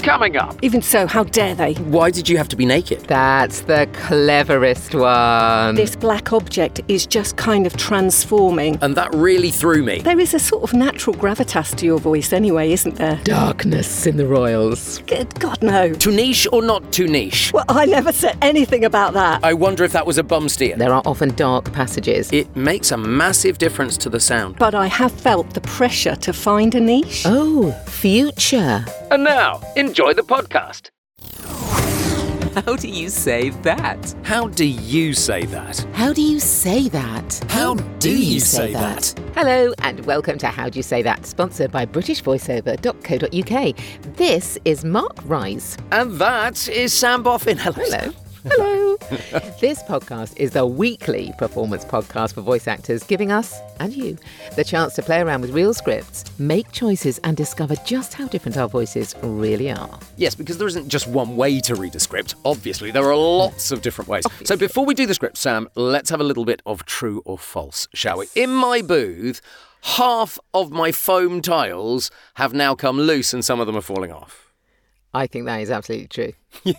Coming up. Even so, how dare they? Why did you have to be naked? That's the cleverest one. This black object is just kind of transforming. And that really threw me. There is a sort of natural gravitas to your voice anyway, isn't there? Darkness in the royals. Good God, no. Too niche or not too niche? Well, I never said anything about that. I wonder if that was a bum steer. There are often dark passages. It makes a massive difference to the sound. But I have felt the pressure to find a niche. Oh, future. And now, enjoy the podcast. How do you say that? How do you say that? How do you say that? How do you say that? Hello and welcome to How Do You Say That, sponsored by BritishVoiceover.co.uk. This is Mark Rise. And that is Sam Boffin. Hello. Hello. This podcast is the weekly performance podcast for voice actors, giving us, and you, the chance to play around with real scripts, make choices and discover just how different our voices really are. Yes, because there isn't just one way to read a script. Obviously, there are lots of different ways. Obviously. So before we do the script, Sam, let's have a little bit of true or false, shall we? In my booth, half of my foam tiles have now come loose and some of them are falling off. I think that is absolutely true.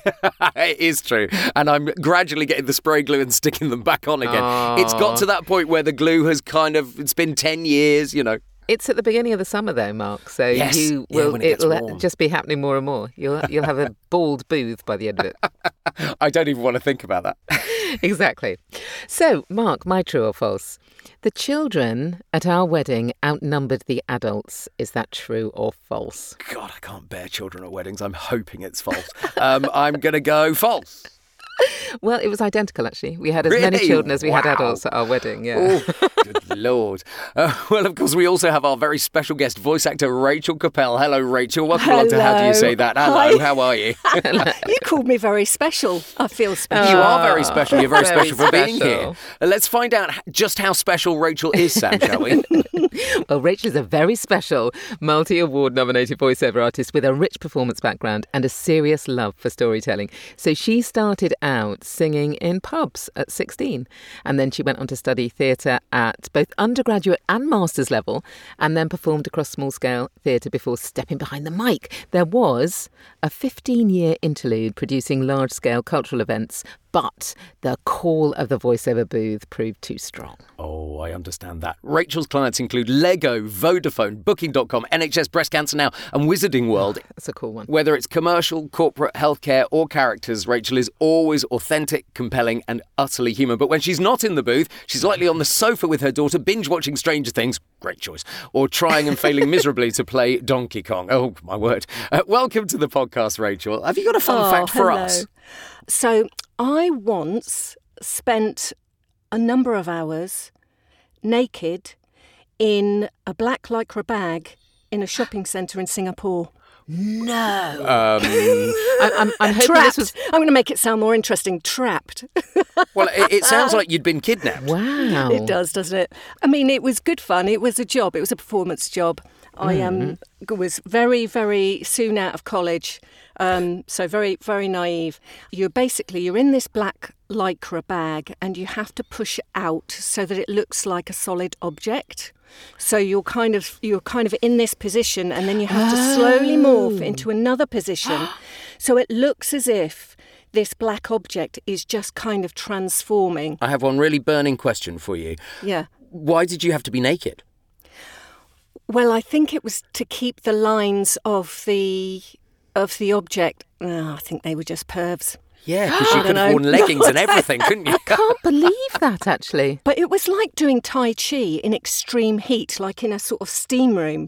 It is true. And I'm gradually getting the spray glue and sticking them back on again. It's got to that point where the glue has it's been 10 years, you know. It's at the beginning of the summer though, Mark, so Yes. When it gets it'll warm. just be happening more and more. You'll have a bald booth by the end of it. I don't even want to think about that. Exactly. So, Mark, my true or false? The children at our wedding outnumbered the adults. Is that true or false? God, I can't bear children at weddings. I'm hoping it's false. I'm going to go false. Well, it was identical, actually. We had as many Really? children as we had Wow. adults at our wedding, yeah. Oh, good Lord. Well, of course, we also have our very special guest, voice actor Rachel Capel. Hello, Rachel. Welcome along to How Do You Say That? Hello, Hi. how are you? You called me very special. I feel special. You are very special. You're very Very special for being special. here. Let's find out just how special Rachel is, Sam, shall we? Well, Rachel is a very special, multi-award nominated voiceover artist with a rich performance background and a serious love for storytelling. So she started out singing in pubs at 16, and then she went on to study theatre at both undergraduate and master's level, and then performed across small-scale theatre before stepping behind the mic. There was a 15-year interlude producing large-scale cultural events, but the call of the voiceover booth proved too strong. Oh, I understand that. Rachel's clients include Lego, Vodafone, Booking.com, NHS Breast Cancer Now, and Wizarding World. That's a cool one. Whether it's commercial, corporate, healthcare, or characters, Rachel is always authentic, compelling, and utterly human. But when she's not in the booth, she's likely on the sofa with her daughter, binge-watching Stranger Things, great choice, or trying and failing miserably to play Donkey Kong. Oh, my word. Welcome to the podcast, Rachel. Have you got a fun fact for hello. us? So I once spent a number of hours naked in a black lycra bag in a shopping centre in Singapore. No. I'm hoping Trapped. this was... I'm going to make it sound more interesting. Trapped. Well, it sounds like you'd been kidnapped. Wow. It does, doesn't it? I mean, it was good fun. It was a job. It was a performance job. I was very, very soon out of college, so very, very naive. You're in this black lycra bag and you have to push it out so that it looks like a solid object. So you're kind of in this position and then you have to slowly morph into another position. So it looks as if this black object is just kind of transforming. I have one really burning question for you. Yeah. Why did you have to be naked? Well, I think it was to keep the lines of the object. I think they were just pervs. Yeah, because you I could don't have know. worn leggings and everything, couldn't you? Can't believe that, actually. But it was like doing Tai Chi in extreme heat, like in a sort of steam room.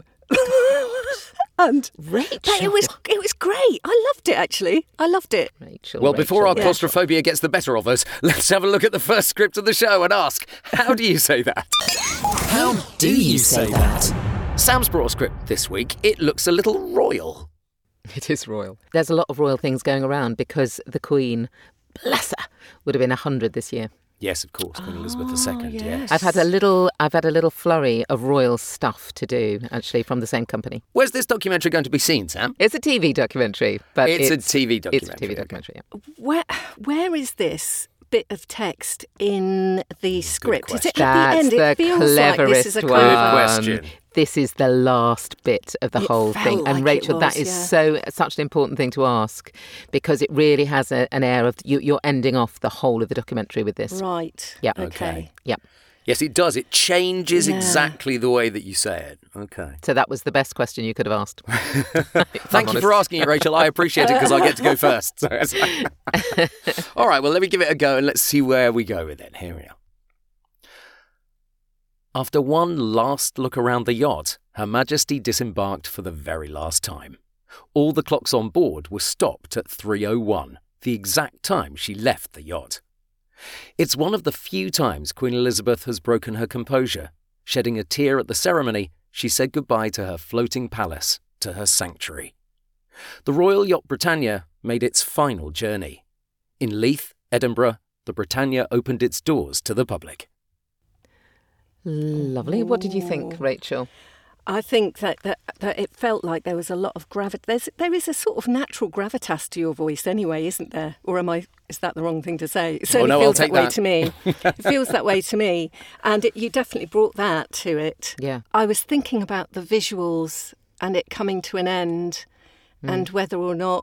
And Rachel. but it was great. I loved it, actually. I loved it. Rachel. Well, before our Rachel. claustrophobia gets the better of us, let's have a look at the first script of the show and ask, how do you say that? How do you say that? Sam's brought a script this week. It looks a little royal. It is royal. There's a lot of royal things going around because the Queen, bless her, would have been 100 this year. Yes, of course, Queen Elizabeth II, yes. I've had a little flurry of royal stuff to do, actually, from the same company. Where's this documentary going to be seen, Sam? It's a TV documentary, but It's a TV documentary. It's a TV documentary. Where is this bit of text in the script? Is it question. at the end? That's It the feels like this is a cleverest kind one. of Good question. this is the last bit of the It whole felt thing. And like it Rachel, that was, is yeah. such an important thing to ask, because it really has an air of you're ending off the whole of the documentary with this. Right. Yeah. Okay. Yeah. Yes, it does. It changes Yeah. exactly the way that you say it. Okay. So that was the best question you could have asked. Thank you for asking it, Rachel. I appreciate it because I get to go first. So all right, well, let me give it a go and let's see where we go with it. Here we are. After one last look around the yacht, Her Majesty disembarked for the very last time. All the clocks on board were stopped at 3:01, the exact time she left the yacht. It's one of the few times Queen Elizabeth has broken her composure. Shedding a tear at the ceremony, she said goodbye to her floating palace, to her sanctuary. The Royal Yacht Britannia made its final journey. In Leith, Edinburgh, the Britannia opened its doors to the public. Lovely. What did you think, Rachel? I think that it felt like there was a lot of gravity. There is a sort of natural gravitas to your voice anyway, isn't there? Or is that the wrong thing to say? It certainly no, I'll feels take that way that. to me. It feels that way to me. And you definitely brought that to it. Yeah. I was thinking about the visuals and it coming to an end and whether or not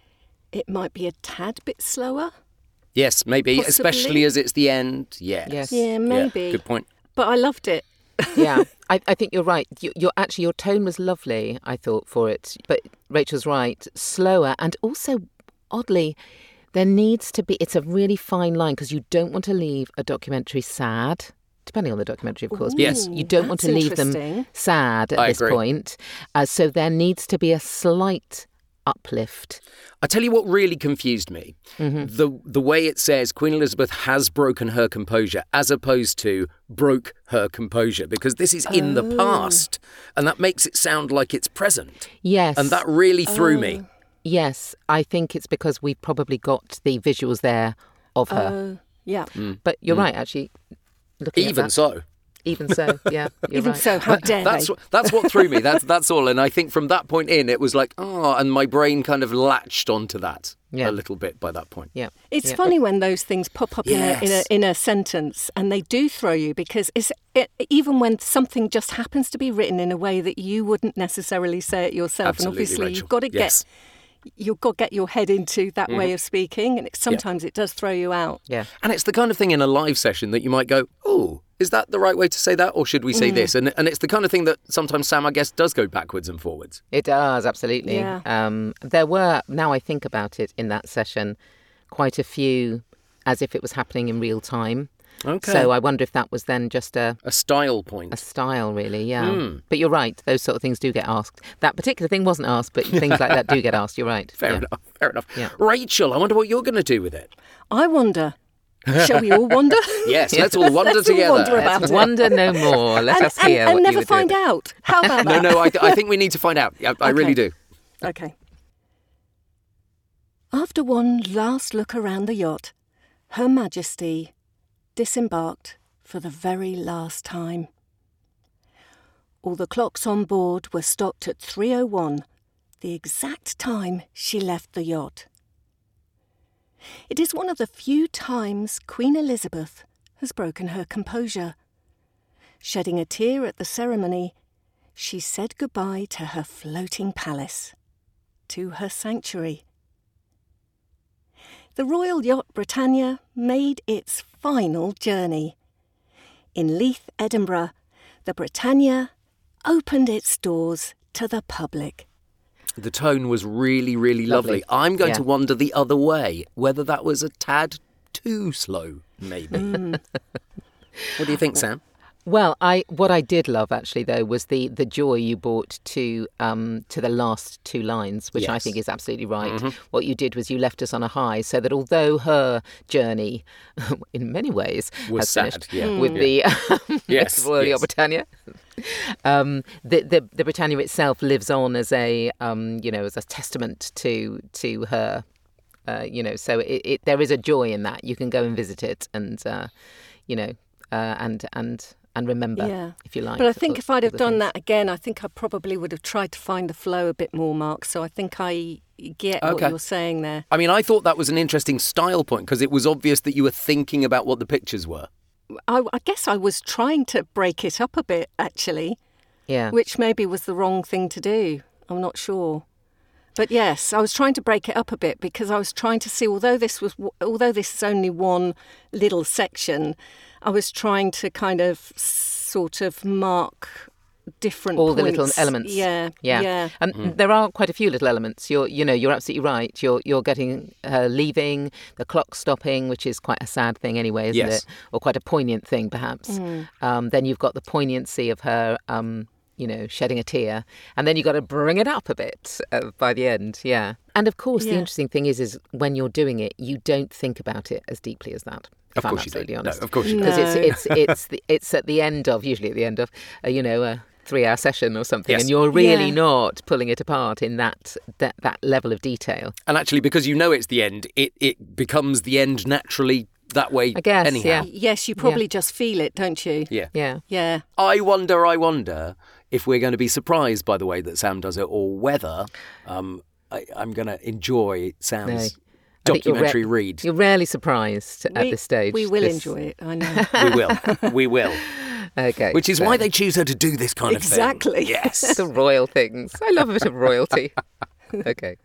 it might be a tad bit slower. Yes, maybe, Possibly. especially as it's the end. Yes. Yes. Yeah, maybe. Good point. But I loved it. Yeah, I think you're right. Your tone was lovely, I thought, for it. But Rachel's right, slower, and also, oddly, there needs to be, it's a really fine line because you don't want to leave a documentary sad, depending on the documentary, of course. Ooh, but Yes. you don't want to that's leave them interesting. sad at I this agree. point. So there needs to be a slight uplift. I tell you what really confused me. The way it says Queen Elizabeth has broken her composure as opposed to broke her composure, because this is in the past and that makes it sound like it's present. Yes. And that really threw me. Yes, I think it's because we've probably got the visuals there of her. Yeah. But you're right, actually. Looking at Even that. so. Even so, yeah, you're Even right. so, how dare That's they? that's what threw me. That's all. And I think from that point in, it was like, and my brain kind of latched onto that Yeah. a little bit by that point. Yeah. It's yeah. funny when those things pop up Yes. in a sentence and they do throw you because even when something just happens to be written in a way that you wouldn't necessarily say it yourself. Absolutely, and obviously Rachel. you've got to Yes. you've got to get your head into that way of speaking, and sometimes it does throw you out. Yeah. And it's the kind of thing in a live session that you might go, oh, is that the right way to say that? Or should we say this? And it's the kind of thing that sometimes Sam, I guess, does go backwards and forwards. It does, absolutely. Yeah. There were, now I think about it, in that session, quite a few as if it was happening in real time. Okay. So I wonder if that was then just a style point. style, really, yeah. But you're right, those sort of things do get asked. That particular thing wasn't asked, but things like that do get asked, you're right. Fair Yeah. enough. Fair enough. Yeah. Rachel, I wonder what you're going to do with it. I wonder. Shall we all wonder? Yes, let's all wonder Let's all together. wonder about Let's it. wonder no more. Let us hear and what you never would find do. out. How about that? No, I think we need to find out. I really do. Okay. After one last look around the yacht, Her Majesty disembarked for the very last time. All the clocks on board were stopped at 3:01, the exact time she left the yacht. It is one of the few times Queen Elizabeth has broken her composure. Shedding a tear at the ceremony, she said goodbye to her floating palace, to her sanctuary. The Royal Yacht Britannia made its final journey. In Leith, Edinburgh, the Britannia opened its doors to the public. The tone was really, really lovely. Lovely. I'm going Yeah. to wonder the other way, whether that was a tad too slow, maybe. What do you think, Sam? Well, what I did love actually though was the joy you brought to the last two lines, which I Yes. think is absolutely right. What you did was you left us on a high, so that although her journey, in many ways, Was has sad, finished yeah. with the Yes, Royal yes. Britannia, the Britannia itself lives on as a as a testament to her. So there is a joy in that. You can go and visit it, and and remember, Yeah. if you like. But I think if I'd all have the done things. that again, I think I probably would have tried to find the flow a bit more, Mark. So I think I get what Okay. you're saying there. I mean, I thought that was an interesting style point because it was obvious that you were thinking about what the pictures were. I guess I was trying to break it up a bit, actually. Yeah. which maybe was the wrong thing to do. I'm not sure. But yes, I was trying to break it up a bit because I was trying to see, although this is only one little section, I was trying to kind of sort of mark different all points. the little elements. Yeah. And there are quite a few little elements. You're absolutely right. You're getting her leaving, the clock stopping, which is quite a sad thing anyway, isn't it? Or quite a poignant thing, perhaps. Then you've got the poignancy of her, shedding a tear, and then you've got to bring it up a bit by the end. Yeah. And of course, the interesting thing is when you're doing it, you don't think about it as deeply as that. Of course you don't. No, of course you don't. Because it's at the end of, usually at the end of, a 3-hour session or something, and you're really not pulling it apart in that level of detail. And actually, because you know it's the end, it becomes the end naturally that way. I guess, anyhow. yeah. Yes, you probably just feel it, don't you? Yeah. Yeah. I wonder if we're going to be surprised by the way that Sam does it, or whether I'm going to enjoy Sam's documentary read. You're rarely surprised at this stage. We will enjoy it, I know. We will. Okay. Which is why they choose her to do this kind of thing. Exactly. Yes. The royal things. I love a bit of royalty. Okay.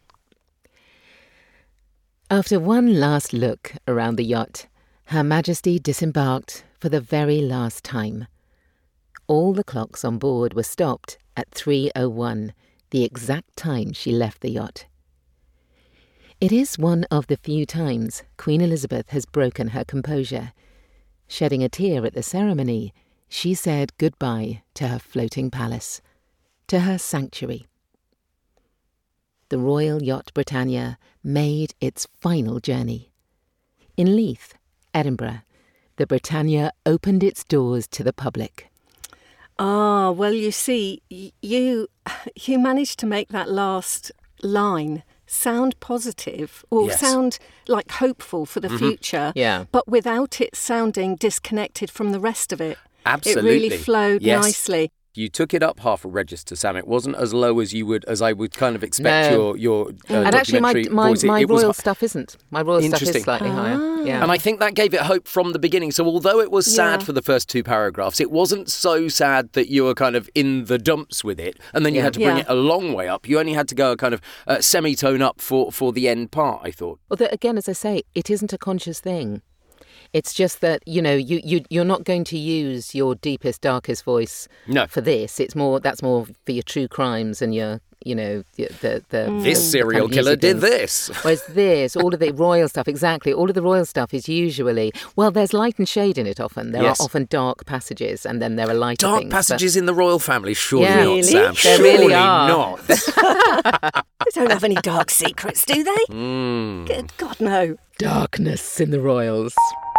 After one last look around the yacht, Her Majesty disembarked for the very last time. All the clocks on board were stopped at 3:01, the exact time she left the yacht. It is one of the few times Queen Elizabeth has broken her composure. Shedding a tear at the ceremony, she said goodbye to her floating palace, to her sanctuary. The Royal Yacht Britannia made its final journey. In Leith, Edinburgh, the Britannia opened its doors to the public. Ah, well, you see, you managed to make that last line sound positive or sound like hopeful for the future, but without it sounding disconnected from the rest of it. Absolutely. It really flowed nicely. You took it up half a register, Sam. It wasn't as low as I would kind of expect your and actually, my voice. royal stuff isn't. My royal stuff is slightly higher. Yeah. And I think that gave it hope from the beginning. So although it was sad for the first 2 paragraphs, it wasn't so sad that you were kind of in the dumps with it, and then you had to bring it a long way up. You only had to go a kind of semitone up for the end part, I thought. Although, again, as I say, it isn't a conscious thing. It's just that, you're not going to use your deepest, darkest voice for this. That's more for your true crimes and your, this serial killer did this. Whereas all of the royal stuff, exactly, all of the royal stuff is usually, well, there's light and shade in it often. There are often dark passages, and then there are lighter things. Dark passages in the royal family? Surely really? not, Sam. There really are. Not. They don't have any dark secrets, do they? Good God, no. Darkness in the royals.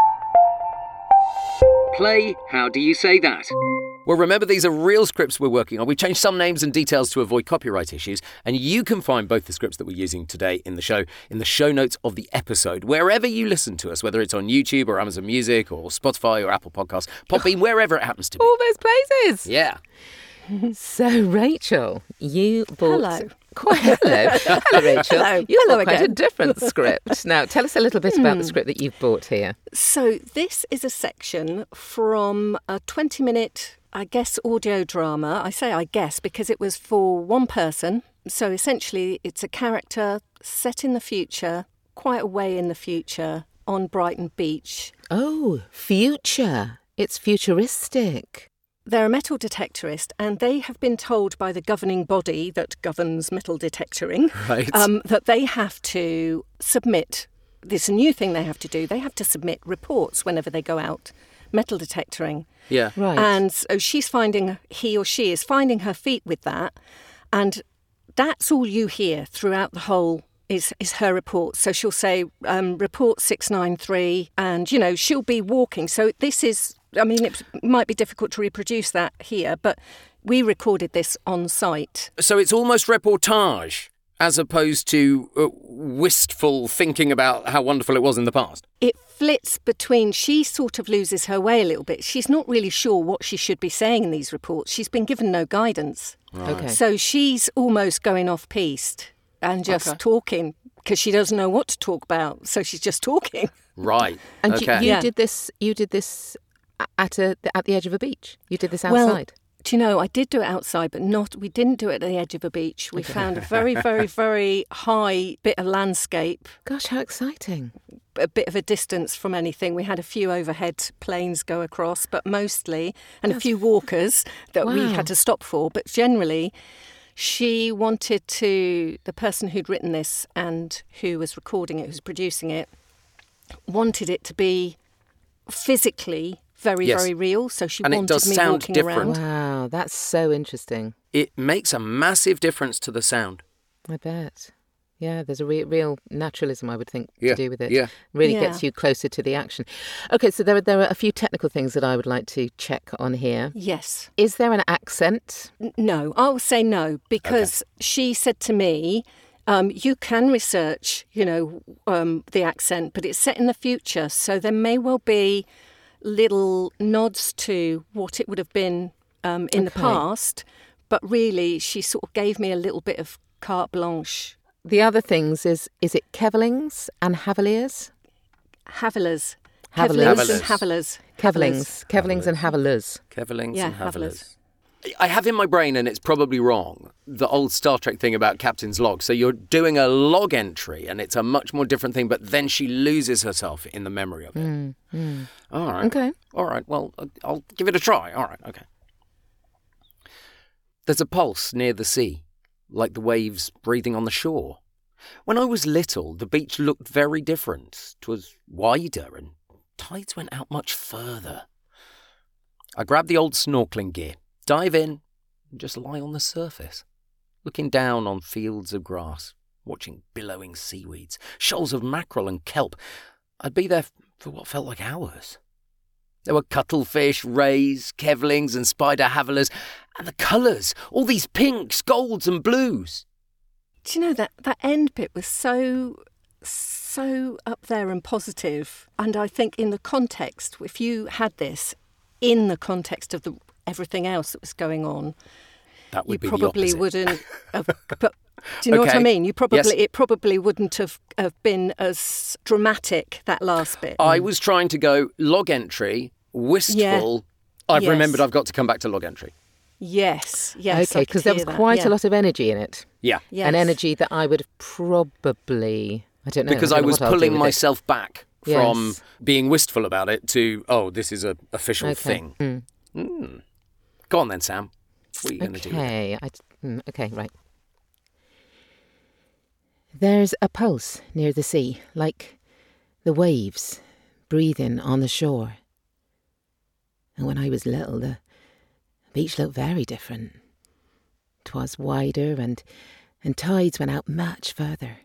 Play How Do You Say That? Well, remember, these are real scripts we're working on. We've changed some names and details to avoid copyright issues, and you can find both the scripts that we're using today in the show notes of the episode. Wherever you listen to us, whether it's on YouTube or Amazon Music or Spotify or Apple Podcasts, Podbean, wherever it happens to be. All those places. Yeah. So, Rachel, you bought... Hello. Hello, Rachel. Hello. You Hello bought quite a again. different script. Now, tell us a little bit about the script that you've bought here. So this is a section from a 20-minute, I guess, audio drama. I say I guess because it was for one person. So essentially it's a character set in the future, quite a way in the future, on Brighton Beach. Oh, future. It's futuristic. They're a metal detectorist, and they have been told by the governing body that governs metal detectoring that they have to submit. This is a new thing they have to do. They have to submit reports whenever they go out metal detectoring. Yeah. Right. And so he or she is finding her feet with that. And that's all you hear throughout the whole is her report. So she'll say, report 693, and, she'll be walking. So this is... it might be difficult to reproduce that here, but we recorded this on site. So it's almost reportage as opposed to wistful thinking about how wonderful it was in the past. It flits between, she sort of loses her way a little bit. She's not really sure what she should be saying in these reports. She's been given no guidance. Right. Okay. So she's almost going off-piste and just talking because she doesn't know what to talk about. So she's just talking. Right. And okay. you did this at the edge of a beach. You did this outside. Do you know, I did do it outside, but we didn't do it at the edge of a beach. We found a very, very, very high bit of landscape, Gosh, how exciting. a bit of a distance from anything. We had a few overhead planes go across, but mostly, and a few walkers that we Wow. had to stop for. But generally, she wanted the person who'd written this and who was recording it, who was producing it, wanted it to be physically very, Yes. very real. So she And it wanted does me sound walking different. around. Wow, that's so interesting. It makes a massive difference to the sound. I bet. Yeah, there's a real naturalism, I would think, Yeah, to do with it. yeah. Really Yeah. gets you closer to the action. Okay, so there are a few technical things that I would like to check on here. Yes. Is there an accent? No, I will say no, because she said to me, you can research, the accent, but it's set in the future, so there may well be little nods to what it would have been in the Okay. past, but really she sort of gave me a little bit of carte blanche. The other things is it Kevlings and Haveliers? Havilers. Havilers. Kevlings and Havilers. Kevlings and Havelers. Kevelings Yeah, and Havilers. Havilers. I have in my brain, and it's probably wrong, the old Star Trek thing about Captain's log. So you're doing a log entry, and it's a much more different thing, but then she loses herself in the memory of it. All right. Okay. All right. Well, I'll give it a try. All right. Okay. There's a pulse near the sea, like the waves breathing on the shore. When I was little, the beach looked very different. 'Twas wider, and tides went out much further. I grabbed the old snorkeling gear, dive in, and just lie on the surface, looking down on fields of grass, watching billowing seaweeds, shoals of mackerel and kelp. I'd be there for what felt like hours. There were cuttlefish, rays, kevlings and spider havilers, and the colours, all these pinks, golds and blues. Do you know that end bit was so up there and positive, and I think in the context, if you had this in the context of everything else that was going on, That would you be probably the opposite. wouldn't have. But do you know what I Okay. mean? Yes. It probably wouldn't have been as dramatic, that last bit. I was trying to go log entry, wistful. I've Yes. remembered I've got to come back to log entry. Yes. I Okay, could because there was hear that, quite yeah. a lot of energy in it. Yeah. Yes. An energy that I would have probably... I don't know. Because I I don't know was what I'll do pulling with it. myself back from Yes. being wistful about it to, this is an official Okay. thing. Go on then, Sam. What are you going to do? with it? Okay, right. There's a pulse near the sea, like the waves breathing on the shore. And when I was little, the beach looked very different. 'Twas wider and tides went out much further.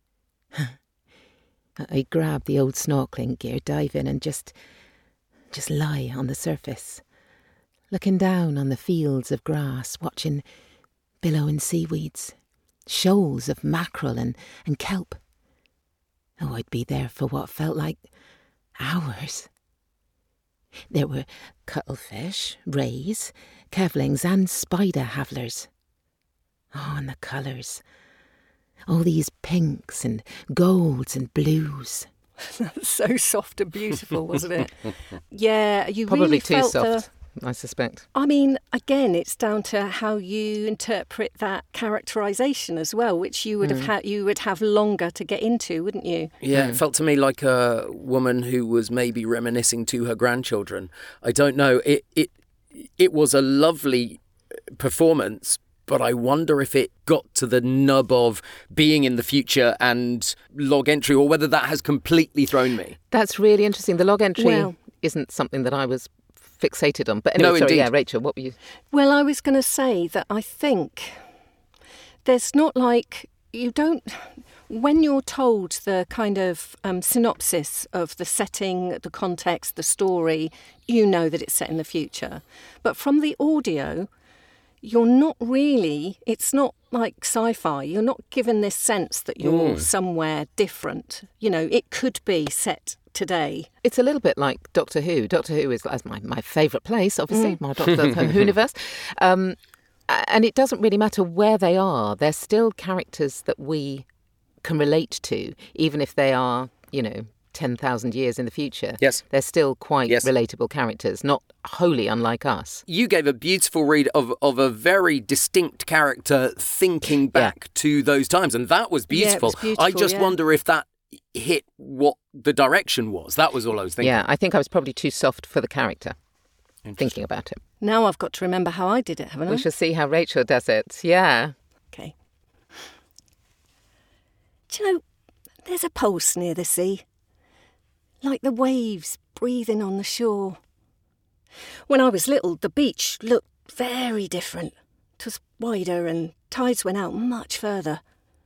I grabbed the old snorkeling gear, dive in and just lie on the surface, looking down on the fields of grass, watching billowing seaweeds, shoals of mackerel and kelp. Oh, I'd be there for what felt like hours. There were cuttlefish, rays, kevlings and spider havilers. Oh, and the colours. All these pinks and golds and blues. So soft and beautiful, wasn't it? Yeah, you Probably really too felt soft, I suspect. I mean, again, it's down to how you interpret that characterisation as well, which you would have longer to get into, wouldn't you? Yeah, it felt to me like a woman who was maybe reminiscing to her grandchildren. I don't know. It was a lovely performance, but I wonder if it got to the nub of being in the future and log entry, or whether that has completely thrown me. That's really interesting. The log entry Well- isn't something that I was fixated on. But anyway, No, sorry, indeed. yeah, Rachel, what were you... Well, I was going to say that I think there's not like you don't. When you're told the kind of synopsis of the setting, the context, the story, you know that it's set in the future. But from the audio, you're not really, it's not like sci-fi. You're not given this sense that you're somewhere different. You know, it could be set today. It's a little bit like Doctor Who. Doctor Who is my favourite place, obviously, my Doctor Who universe. And it doesn't really matter where they are. They're still characters that we can relate to, even if they are, 10,000 years in the future, Yes. they're still quite Yes. relatable characters, not wholly unlike us. You gave a beautiful read of a very distinct character thinking back to those times, and that was beautiful. beautiful, I just yeah. wonder if that hit what the direction was. That was all I was thinking. Yeah, I think I was probably too soft for the character, thinking about it. Now I've got to remember how I did it, haven't I? We shall see how Rachel does it. Yeah. Okay. Do you know, there's a pulse near the sea, like the waves breathing on the shore. When I was little, the beach looked very different. It was wider and tides went out much further.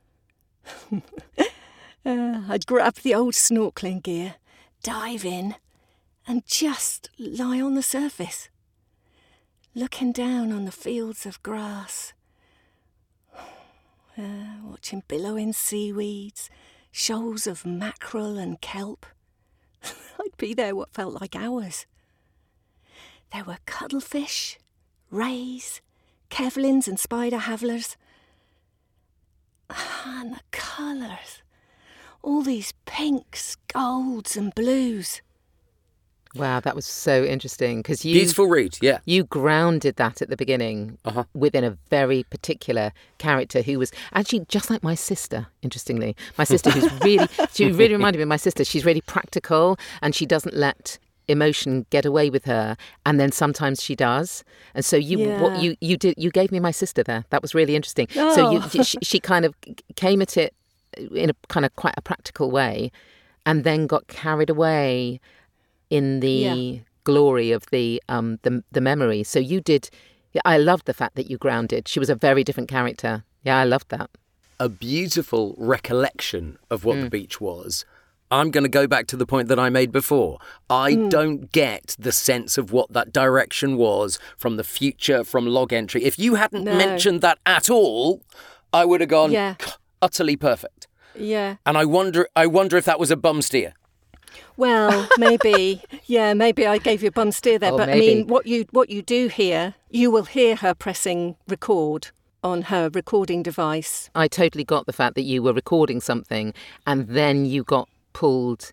I'd grab the old snorkelling gear, dive in, and just lie on the surface, looking down on the fields of grass, watching billowing seaweeds, shoals of mackerel and kelp. I'd be there what felt like hours. There were cuttlefish, rays, kevlins and spider havlers. And the colours. All these pinks, golds and blues. Wow, that was so interesting because Beautiful read, yeah. you grounded that at the beginning within a very particular character who was actually just like my sister, interestingly. My sister she really reminded me of my sister. She's really practical and she doesn't let emotion get away with her, and then sometimes she does. And so what you did, you gave me my sister there. That was really interesting. Oh. So she kind of came at it in a kind of quite a practical way and then got carried away in the glory of the memory. So you did. I loved the fact that you grounded. She was a very different character. Yeah, I loved that. A beautiful recollection of what the beach was. I'm going to go back to the point that I made before. I don't get the sense of what that direction was from the future, from log entry. If you hadn't mentioned that at all, I would have gone utterly perfect. Yeah. And I wonder if that was a bum steer. Well, maybe. Maybe I gave you a bum steer there. Oh, but maybe. I mean, what you do hear, you will hear her pressing record on her recording device. I totally got the fact that you were recording something and then you got pulled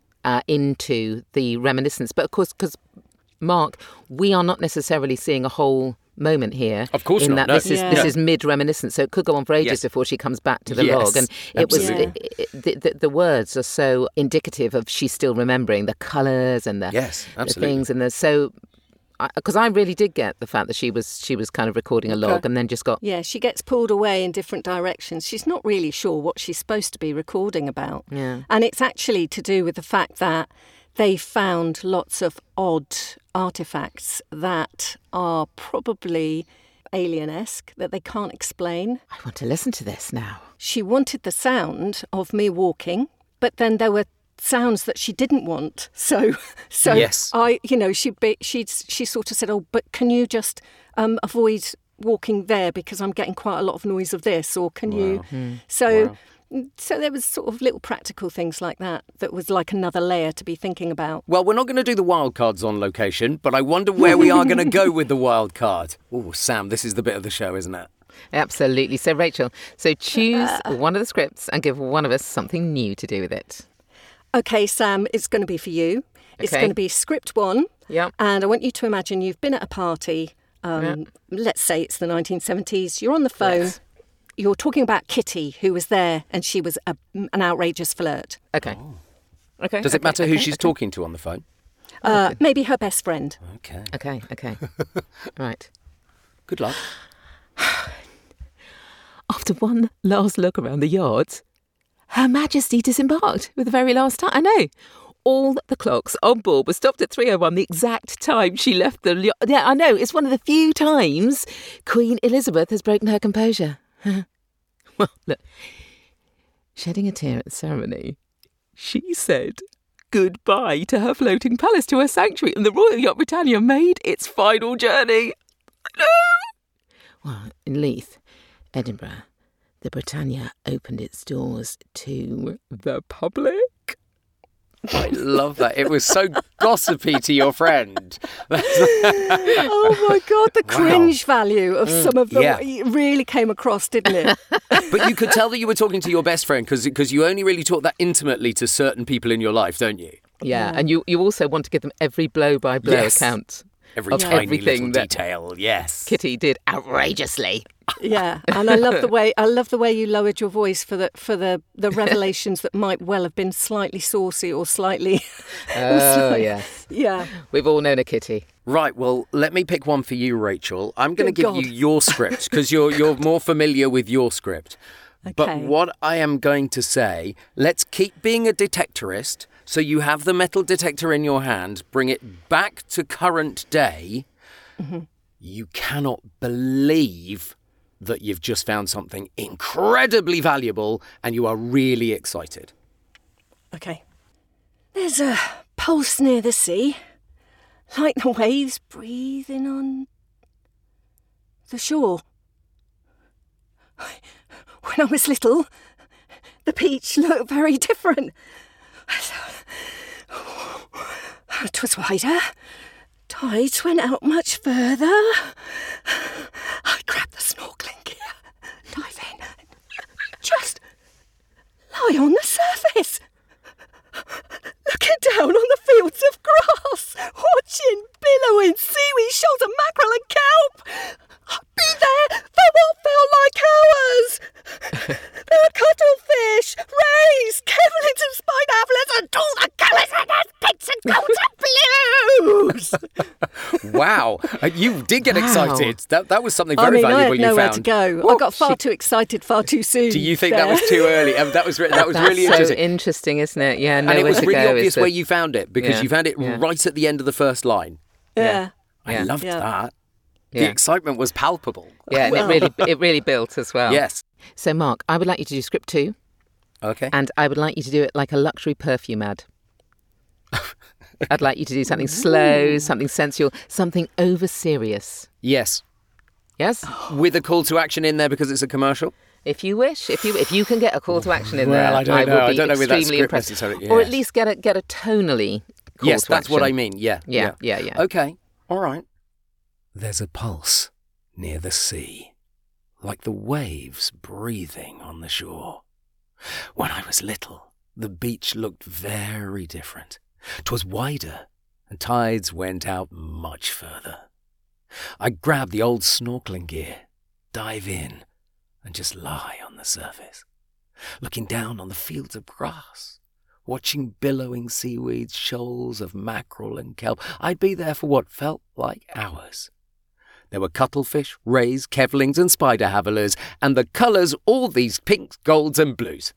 into the reminiscence. But of course, because Mark, we are not necessarily seeing a whole moment here. Of course in not. That No. this is mid reminiscence, so it could go on for ages before she comes back to the log. And it was the words are so indicative of she's still remembering the colours and the things and because I really did get the fact that she was kind of recording a log and then just got she gets pulled away in different directions. She's not really sure what she's supposed to be recording about. And it's actually to do with the fact that they found lots of odd artefacts that are probably alien-esque, that they can't explain. I want to listen to this now. She wanted the sound of me walking, but then there were sounds that she didn't want. So Yes. she sort of said, "Oh, but can you just avoid walking there because I'm getting quite a lot of noise of this, or can you?" So there was sort of little practical things like that was like another layer to be thinking about. Well, we're not going to do the wild cards on location, but I wonder where we are going to go with the wild card. Oh, Sam, this is the bit of the show, isn't it? Absolutely. So, Rachel, choose one of the scripts and give one of us something new to do with it. Okay, Sam, it's going to be for you. It's going to be script one. Yeah. And I want you to imagine you've been at a party. Let's say it's the 1970s. You're on the phone. Yes. You're talking about Kitty, who was there, and she was an outrageous flirt. Okay. Okay. Does it matter who she's talking to on the phone? Maybe her best friend. Okay. Okay. Right. Good luck. After one last look around the yards, Her Majesty disembarked with the very last time. I know. All the clocks on board were stopped at 3:01, the exact time she left the yacht. Yeah, I know. It's one of the few times Queen Elizabeth has broken her composure. Well, look. Shedding a tear at the ceremony, she said goodbye to her floating palace, to her sanctuary, and the Royal Yacht Britannia made its final journey. No! Well, in Leith, Edinburgh, the Britannia opened its doors to the public. I love that. It was so gossipy to your friend. Oh my God, the cringe value of some of them it really came across, didn't it? But you could tell that you were talking to your best friend because you only really talk that intimately to certain people in your life, don't you? Yeah, and you also want to give them every blow-by-blow account. Every of tiny everything little detail, yes. Kitty did outrageously. Yeah, and I love the way you lowered your voice for the revelations that might well have been slightly saucy or slightly. Yes. Yeah. We've all known a Kitty. Right, well, let me pick one for you, Rachel. I'm going to give you your script because you're more familiar with your script. Okay. But what I am going to say, let's keep being a detectorist. So you have the metal detector in your hand, bring it back to current day. Mm-hmm. You cannot believe that you've just found something incredibly valuable and you are really excited. Okay. There's a pulse near the sea, like the waves breathing on the shore. When I was little, the beach looked very different. 'Twas wider. Tides went out much further. I grabbed the snorkeling gear, dive in, just lie on the surface, looking down on the fields of grass, watching billowing seaweed, shoals of mackerel and kelp. I'd be there for what felt like hours. There were cuttlefish, rays, kevlins and spineapplers and all the colours and aspects and golds and blues. Wow, you did get excited. That was something very valuable you found. I had nowhere to go. I got far too excited far too soon. Do you think that was too early? That was really That's interesting. so interesting, isn't it? Yeah, and it was really obvious where you found it because Yeah. you found it right at the end of the first line. Yeah. I loved that. The Yeah. excitement was palpable. Yeah, and it really built as well. Yes. So, Mark, I would like you to do script 2, Okay. and I would like you to do it like a luxury perfume ad. I'd like you to do something slow, something sensual, something over serious. Yes. Yes? With a call to action in there because it's a commercial. If you wish, if you can get a call to action in there, Well, I don't know. will I be don't know with that extremely script impressed. necessarily, Or yes. at least get a tonally call Yes, to that's action. what I mean. Yeah. Yeah. Okay. All right. There's a pulse near the sea, like the waves breathing on the shore. When I was little, the beach looked very different. 'Twas wider, and tides went out much further. I grabbed the old snorkeling gear, dive in, and just lie on the surface, looking down on the fields of grass, watching billowing seaweeds, shoals of mackerel and kelp. I'd be there for what felt like hours. There were cuttlefish, rays, kevlings and spider havilers, and the colours all these pinks, golds and blues.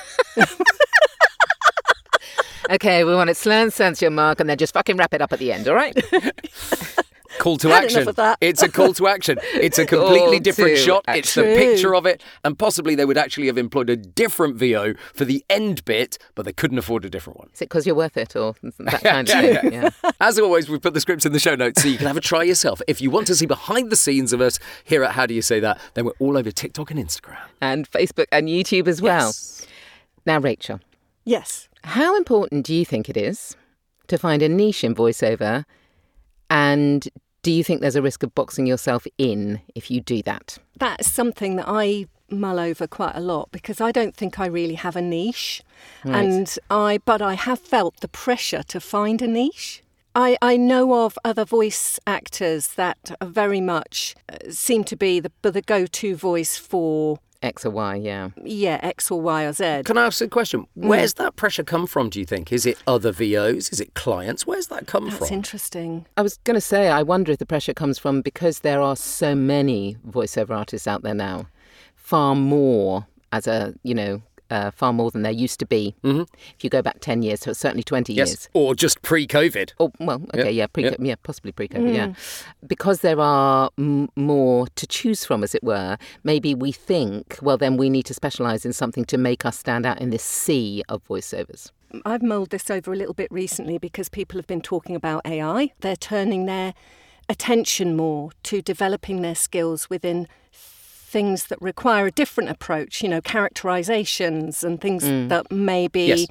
Okay, we want it slow and sensual, Mark, and then just fucking wrap it up at the end, all right? Call to Had action. enough of that. It's a call to action. It's a completely Call different to shot. It's the action. picture of it. And possibly they would actually have employed a different VO for the end bit, but they couldn't afford a different one. Is it because you're worth it or that kind of thing? Yeah. As always, we've put the scripts in the show notes so you can have a try yourself. If you want to see behind the scenes of us here at How Do You Say That, then we're all over TikTok and Instagram. And Facebook and YouTube as well. Yes. Now, Rachel, Yes. how important do you think it is to find a niche in voiceover, and do you think there's a risk of boxing yourself in if you do that? That's something that I mull over quite a lot because I don't think I really have a niche. Right. But I have felt the pressure to find a niche. I know of other voice actors that are very much seem to be the go-to voice for X or Y, yeah. X or Y or Z. Can I ask a question? Where's that pressure come from, do you think? Is it other VOs? Is it clients? Where's that come That's from? interesting. I was going to say, I wonder if the pressure comes from because there are so many voiceover artists out there now, far more far more than there used to be. Mm-hmm. If you go back 10 years, so certainly 20 years. Or just pre-COVID. Oh, well, okay, possibly pre-COVID, yeah. Because there are more to choose from, as it were, maybe we think, well, then we need to specialise in something to make us stand out in this sea of voiceovers. I've mulled this over a little bit recently because people have been talking about AI. They're turning their attention more to developing their skills within things that require a different approach, characterizations and things that maybe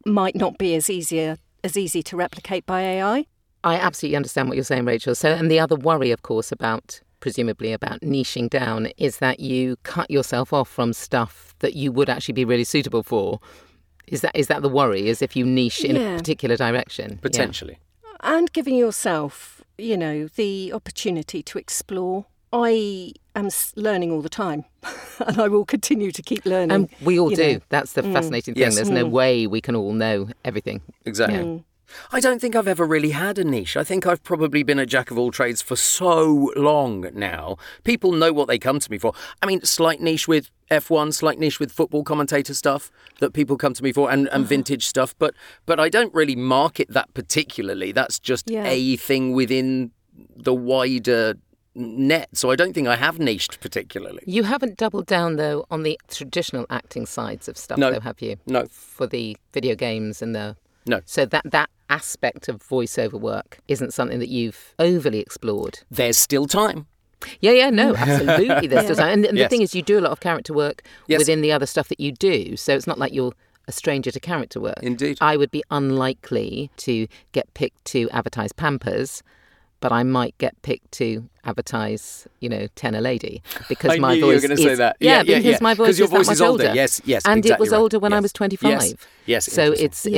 might not be as easy to replicate by AI. I absolutely understand what you're saying, Rachel. So, and the other worry, of course, presumably about niching down is that you cut yourself off from stuff that you would actually be really suitable for. Is that the worry? Is if you niche in a particular direction? Potentially. Yeah. And giving yourself, the opportunity to explore. I am learning all the time and I will continue to keep learning. And we all do. That's the fascinating thing. Yes. There's no way we can all know everything. Exactly. I don't think I've ever really had a niche. I think I've probably been a jack of all trades for so long now. People know what they come to me for. I mean, slight niche with F1, slight niche with football commentator stuff that people come to me for and vintage stuff. But I don't really market that particularly. That's just a thing within the wider net. So I don't think I have niched particularly. You haven't doubled down, though, on the traditional acting sides of stuff, though, have you? No. For the video games and the... No. So that aspect of voiceover work isn't something that you've overly explored. There's still time. Yeah, no, absolutely. There's still time. And the thing is, you do a lot of character work within the other stuff that you do. So it's not like you're a stranger to character work. Indeed. I would be unlikely to get picked to advertise Pampers, but I might get picked to advertise, Tenor Lady, because my voice you were going to say that. Because my voice your is that voice much is older. Yes, and exactly it was right. older when I was 25. Yes. So it's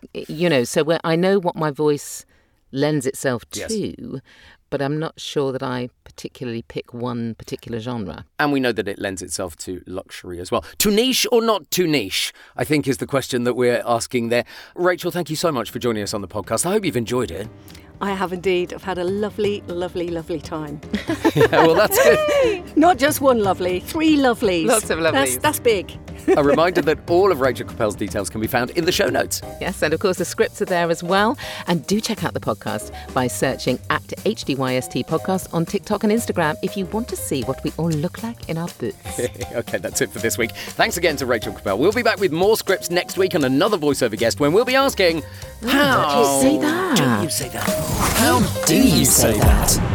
so where I know what my voice lends itself to, but I'm not sure that I particularly pick one particular genre. And we know that it lends itself to luxury as well. Too niche or not too niche, I think is the question that we're asking there. Rachel, thank you so much for joining us on the podcast. I hope you've enjoyed it. I have indeed. I've had a lovely, lovely, lovely time. Well, that's good. Not just one lovely, 3 lovelies. Lots of lovelies. That's big. A reminder that all of Rachel Coppell's details can be found in the show notes. Yes, and of course the scripts are there as well. And do check out the podcast by searching at HDYST Podcast on TikTok and Instagram if you want to see what we all look like in our boots. Okay, that's it for this week. Thanks again to Rachel Coppell. We'll be back with more scripts next week and another voiceover guest when we'll be asking, How do you say that? Do you say that? How do you say that?